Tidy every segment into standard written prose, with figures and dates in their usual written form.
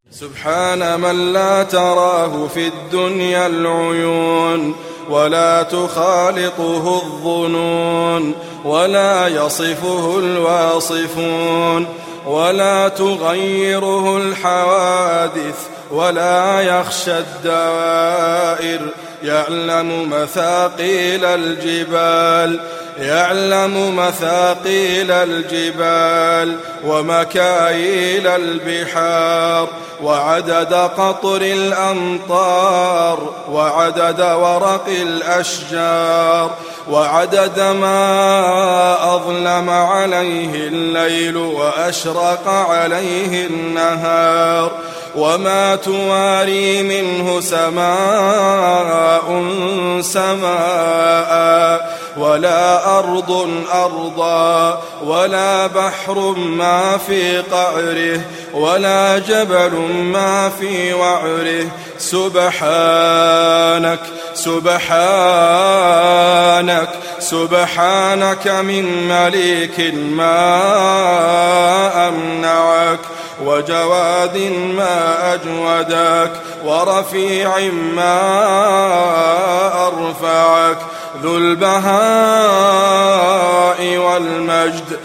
سبحان من لا تراه في الدنيا العيون، ولا تخالطه الظنون، ولا يصفه الواصفون، ولا تغيره الحوادث، ولا يخشى الدوائر. يعلم مثاقيل الجبال، يعلم مثاقيل الجبال ومكاييل البحار، وعدد قطر الأمطار، وعدد ورق الأشجار، وعدد ما أظلم عليه الليل وأشرق عليه النهار، وما تواري منه سماء سماء، ولا أرض أرضا، ولا بحر ما في قعره، ولا جبل ما في وعره. سبحانك سبحانك سبحانك من مليك ما أمنعك، وجواد ما أجودك، ورفيع ما أرفعك، ذو البهاء والمجد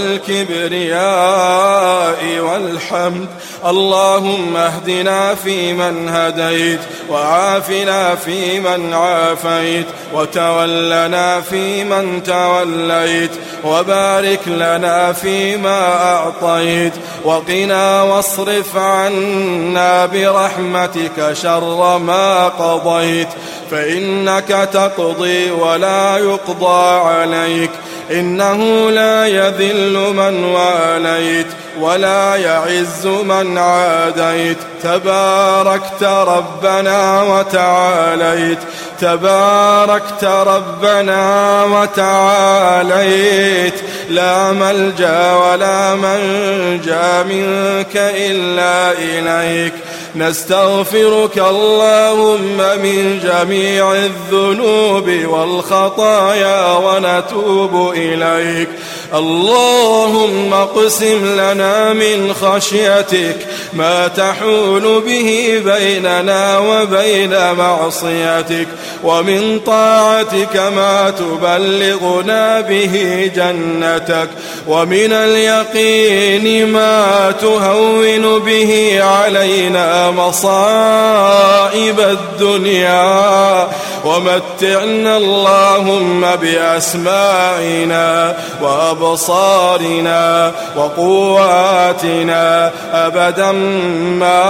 والكبرياء والحمد. اللهم اهدنا فيمن هديت، وعافنا فيمن عافيت، وتولنا فيمن توليت، وبارك لنا فيما أعطيت، وقنا واصرف عنا برحمتك شر ما قضيت، فإنك تقضي ولا يقضى عليك، إنه لا يذل من واليت ولا يعز من عاديت. تباركت ربنا وتعاليت، تباركت ربنا وتعاليت، لا ملجأ ولا منجا منك إلا إليك. نستغفرك اللهم من جميع الذنوب والخطايا ونتوب إليك. اللهم اقسم لنا من خشيتك ما تحول به بيننا وبين معصيتك، ومن طاعتك ما تبلغنا به جنتك، ومن اليقين ما تهون به علينا مصائب الدنيا، ومتعنا اللهم بأسماعنا وأبصارنا وقواتنا أبدا ما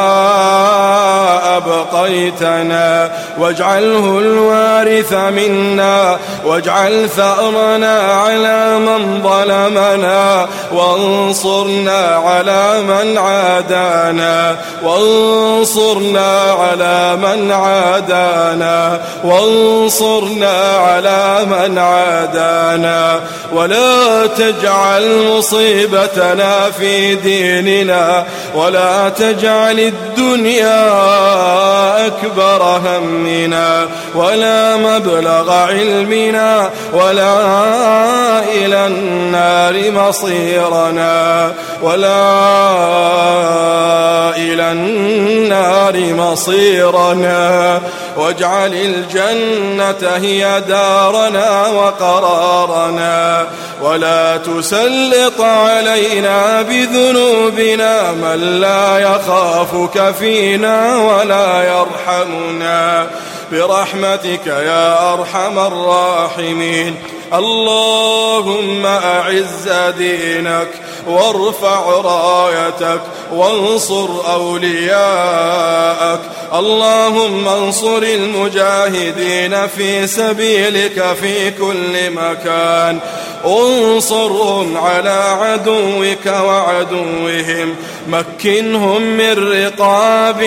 أبقيتنا، واجعله الوارث منا، واجعل ثأرنا على من ظلمنا، وانصرنا على من عادانا، وانصرنا على من عادانا، وانصرنا على من عادانا. ولا تجعل مصيبتنا في ديننا، ولا تجعل الدنيا أكبر همنا، ولا مبلغ علمنا، ولا إلى النار مصيرنا، ولا إلى النار مصيرنا. واجعل الجنة هي دارنا وقرارنا، ولا تسلط علينا بذنوبنا من لا يخافك فينا ولا يرحمنا، برحمتك يا أرحم الراحمين. اللهم أعز دينك، وارفع رايتك، وانصر أولياءك. اللهم انصر المجاهدين في سبيلك في كل مكان، انصرهم على عدوك وعدوهم، مكنهم من رقاب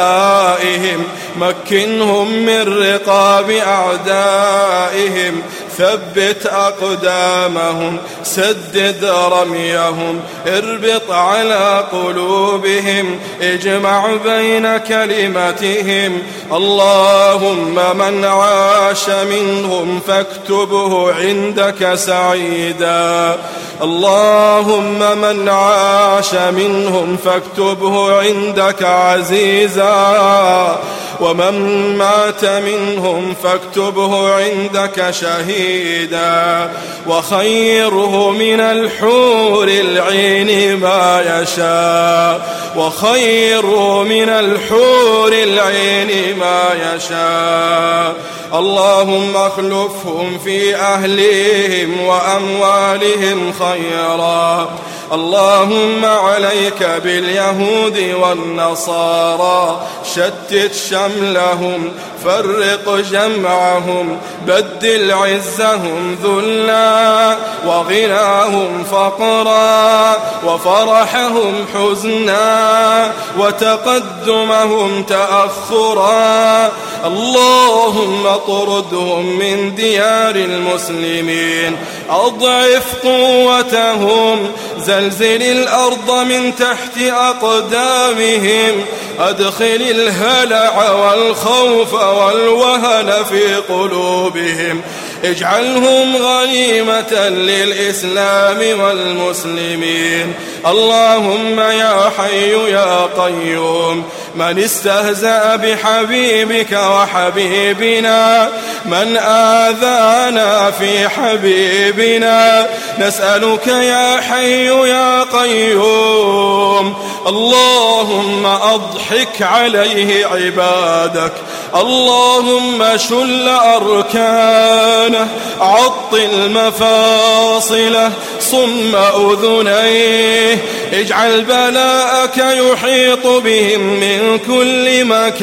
أعدائهم، مكنهم من رقاب أعدائهم، ثبت أقدامهم سدد رميهم اربط على قلوبهم اجمع بين كلمتهم اللهم من عاش منهم فاكتبه عندك سعيدا اللهم من عاش منهم فاكتبه عندك عزيزا ومن مات منهم فاكتبه عندك شهيدا وخيره من الحور العين ما يشاء وخيره من الحور العين ما يشاء اللهم اخلفهم في أهلهم وأموالهم خيرا اللهم عليك باليهود والنصارى شتت شملهم فرق جمعهم بدل عزهم ذلا وغناهم فقرا وفرحهم حزنا وتقدمهم تأخرا اللهم اطردهم من ديار المسلمين أضعف قوتهم زلزل الأرض من تحت أقدامهم أدخل الهلع والخوف والوهن في قلوبهم اجعلهم غنيمة للإسلام والمسلمين اللهم يا حي يا قيوم من استهزأ بحبيبك وحبيبنا من آذانا في حبيبنا نسألك يا حي يا قيوم اللهم أضحك عليه عبادك اللهم شل أركانه عطل مفاصله صم أذنيه اجعل بلاءك يحيط بهم من كل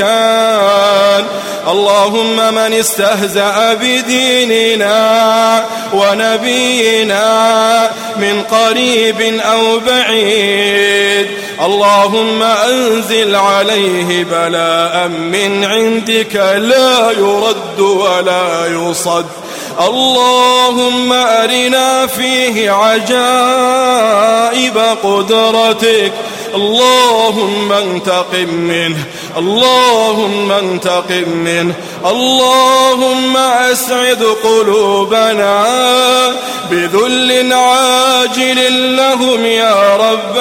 مكان اللهم من استهزأ بديننا ونبينا من قريب أو بعيد اللهم أنزل عليه بلاء من عندك لا يرد ولا يصد اللهم أرنا فيه عجائب قدرتك اللهم انتقم منه اللهم انتقم منه اللهم أسعد قلوبنا بذل عاجل لهم يا رب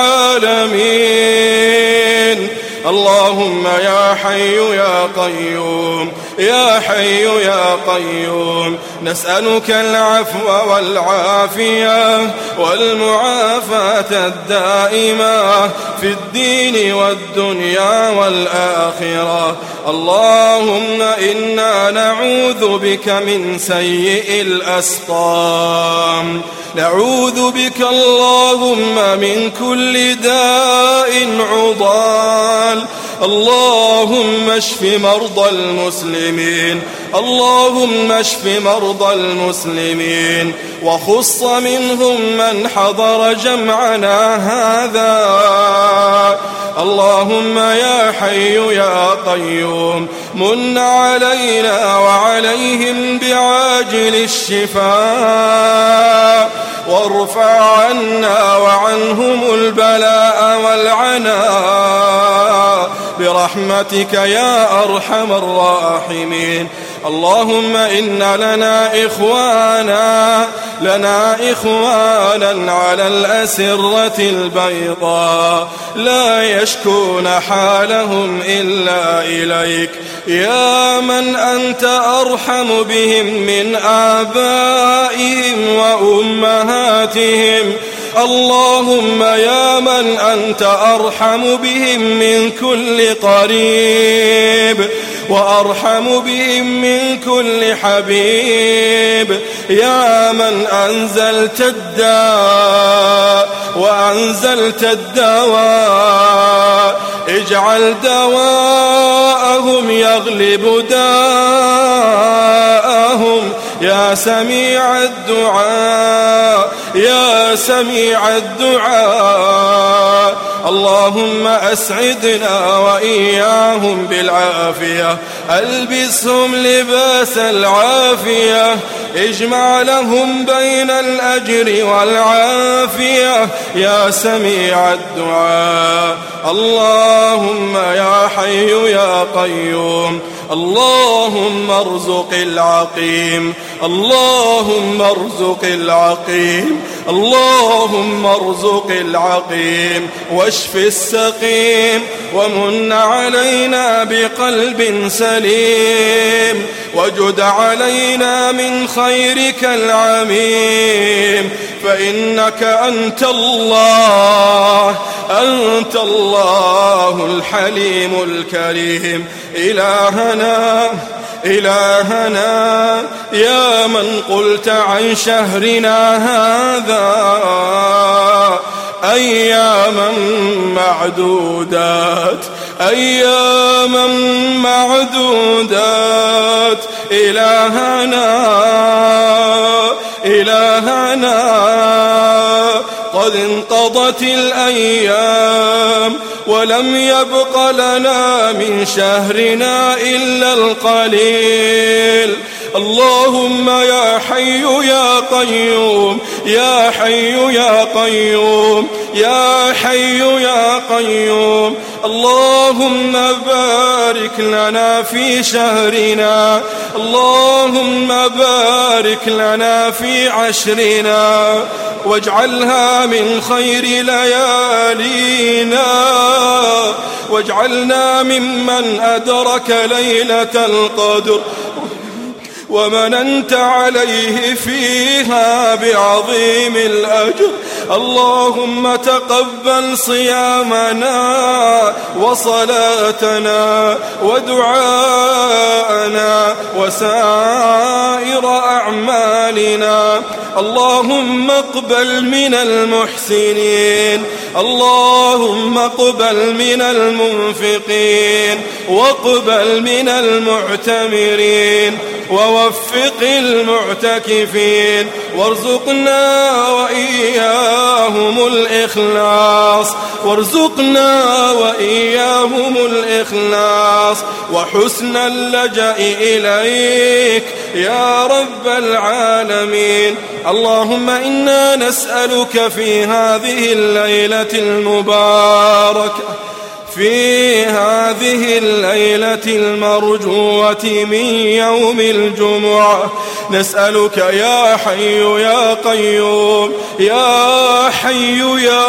العالمين اللهم يا حي يا قيوم يا حي يا قيوم نسألك العفو والعافية والمعافاة الدائمة في الدين والدنيا والآخرة اللهم إنا نعوذ بك من سيء الأسقام نعوذ بك اللهم من كل داء عضال اللهم اشف مرضى المسلمين اللهم اشف مرضى المسلمين وخص منهم من حضر جمعنا هذا اللهم يا حي يا قيوم من علينا وعليهم بعاجل الشفاء وارفع عنا وعنهم البلاء والعناء برحمتك يا أرحم الراحمين اللهم إن لنا إخوانا على الأسرة البيضاء لا يشكون حالهم إلا إليك يا من أنت أرحم بهم من آبائهم وأمهاتهم اللهم يا من أنت أرحم بهم من كل قريب وأرحم بهم من كل حبيب يا من أنزلت الداء وأنزلت الدواء اجعل دواءهم يغلب داءهم يا سميع الدعاء يا سميع الدعاء اللهم أسعدنا وإياهم بالعافية، ألبسهم لباس العافية، اجمع لهم بين الأجر والعافية يا سميع الدعاء. اللهم يا حي يا قيوم، اللهم ارزق العقيم، اللهم ارزق العقيم، اللهم ارزق العقيم، واشف السقيم، ومن علينا بقلب سليم، وجد علينا من خيرك العميم، فإنك أنت الله، أنت الله الحليم الكريم. إلهنا يا من قلت عن شهرنا هذا أياما معدودات، أياما معدودات. إلهنا قد انقضت الأيام ولم يبق لنا من شهرنا إلا القليل. اللهم يا حي يا قيوم، يا حي يا قيوم، يا حي يا قيوم، اللهم بارك لنا في شهرنا، اللهم بارك لنا في عشرنا، واجعلها من خير ليالينا، واجعلنا ممن أدرك ليلة القدر ومننت عليه فيها بعظيم الأجر. اللهم تقبل صيامنا وصلاتنا ودعاءنا وسائر أعمالنا. اللهم اقبل من المحسنين، اللهم اقبل من المنفقين، واقبل من المعتمرين، ووفق المعتكفين، وارزقنا وإياهم الإخلاص، وارزقنا وإياهم الإخلاص وحسن اللجأ إليك يا رب العالمين. اللهم إنا نسألك في هذه الليلة المباركة، في هذه الليلة المرجوة من يوم الجمعة، نسألك يا حي يا قيوم، يا حي يا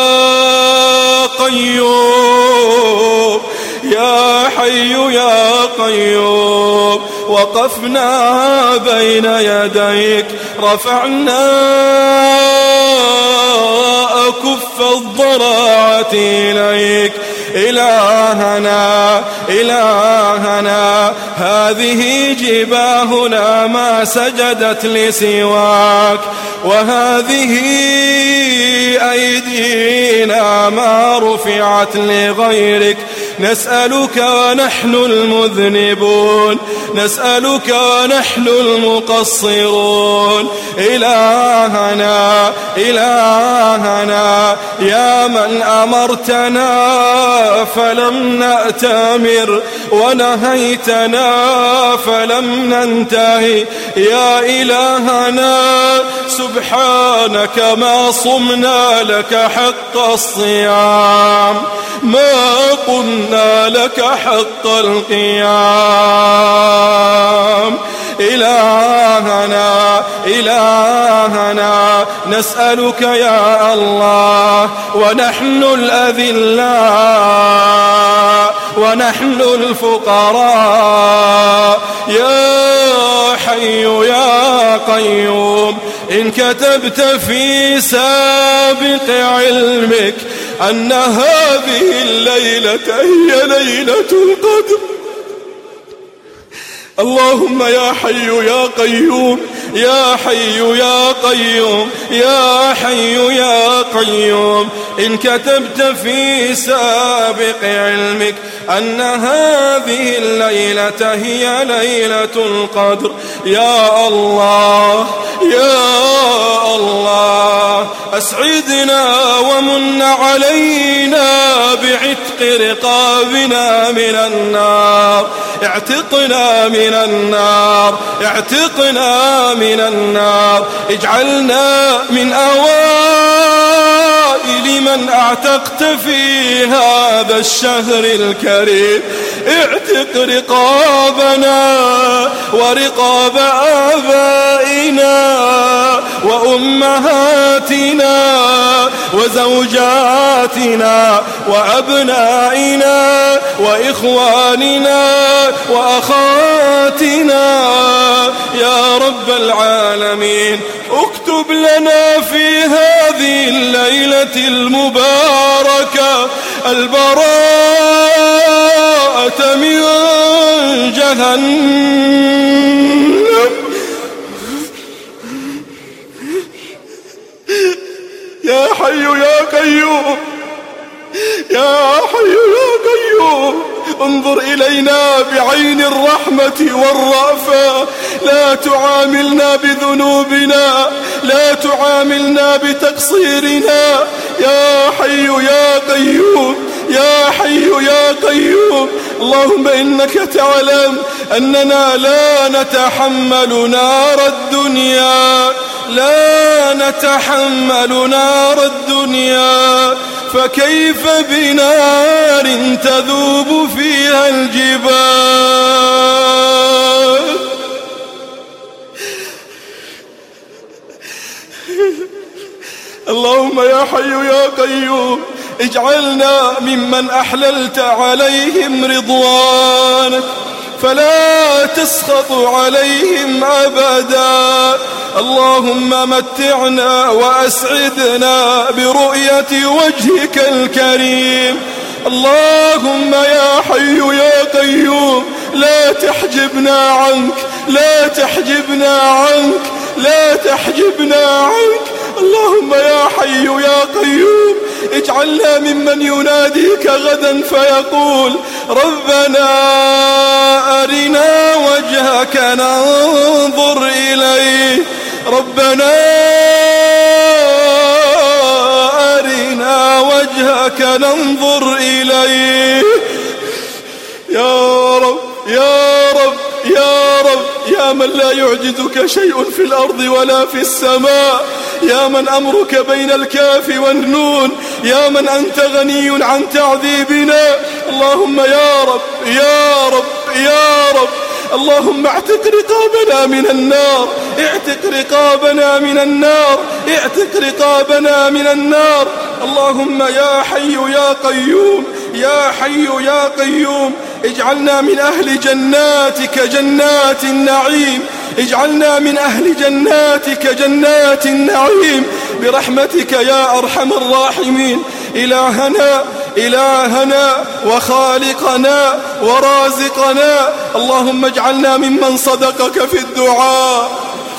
قيوم، يا حي يا قيوم. وقفنا بين يديك، رفعنا أكف الضراعة إليك. إلهنا هذه جباهنا ما سجدت لسواك، وهذه أيدينا ما رفعت لغيرك. نسألك ونحن المذنبون، نسألك ونحن المقصرون. إلهنا يا من أمرتنا فلم نأتمر، ونهيتنا فلم ننتهي. يا إلهنا سبحانك ما صمنا لك حق الصيام، ما قلنا لك حق القيام. إلهنا نسألك يا الله ونحن الأذلاء ونحن الفقراء، يا حي يا قيوم، إن كتبت في سابق علمك أن هذه الليلة هي ليلة القدر، اللهم يا حي يا قيوم، يا حي يا قيوم، يا حي يا قيوم، إن كتبت في سابق علمك أن هذه الليلة هي ليلة القدر. يا الله يا الله أسعدنا ومن علينا بعتق رقابنا من النار. اعتقنا من النار، اعتقنا من النار. اجعلنا من أوائل من اعتقت في هذا الشهر الكريم. اعتق رقابنا ورقاب آبائنا وأمهاتنا وزوجاتنا وأبنائنا وإخواننا وأخواتنا يا رب العالمين. اكتب لنا في هذه الليلة المباركة البراءة من جهنم. يا حي يا قيوم يا حي يا قيوم انظر إلينا بعين الرحمة والرأفة. لا تعاملنا بذنوبنا، لا تعاملنا بتقصيرنا. يا حي يا قيوم يا حي يا قيوم. اللهم إنك تعلم أننا لا نتحمل نار الدنيا، لا نتحمل نار الدنيا، فكيف بنار تذوب فيها الجبال. اللهم يا حي يا قيوم اجعلنا ممن أحللت عليهم رضوانك فلا تسخط عليهم أبدا. اللهم متعنا وأسعدنا برؤية وجهك الكريم. اللهم يا حي يا قيوم لا تحجبنا عنك، لا تحجبنا عنك، لا تحجبنا عنك. اللهم يا حي يا قيوم اجعلنا ممن يناديك غدا فيقول ربنا أرنا وجهك ننظر إليه، ربنا أرنا وجهك ننظر إليه. يا رب يا رب يا رب يا من لا يعجزك شيء في الأرض ولا في السماء، يا من أمرك بين الكاف والنون، يا من أنت غني عن تعذيبنا. اللهم يا رب يا رب يا رب اللهم اعتق رقابنا من النار، اعتق رقابنا من النار، اعتق رقابنا من النار. اللهم يا حي يا قيوم يا حي يا قيوم اجعلنا من أهل جناتك جنات النعيم، اجعلنا من أهل جناتك جنات النعيم برحمتك يا أرحم الراحمين. إلهنا إلهنا وخالقنا ورازقنا، اللهم اجعلنا ممن صدقك في الدعاء،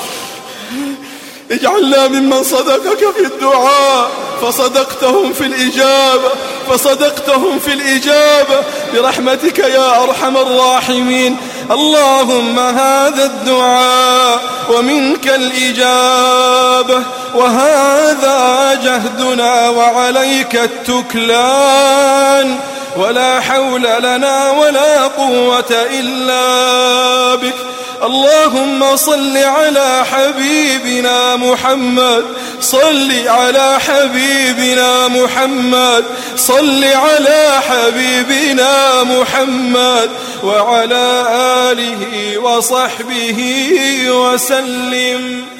اجعلنا ممن صدقك في الدعاء فصدقتهم في الإجابة، فصدقتهم في الإجابة برحمتك يا أرحم الراحمين. اللهم هذا الدعاء ومنك الإجابة، وهذا جهدنا وعليك التكلان، ولا حول لنا ولا قوة إلا بك. اللهم صل على حبيبنا محمد، صل على حبيبنا محمد، صل على حبيبنا محمد وعلى آله وصحبه وسلم.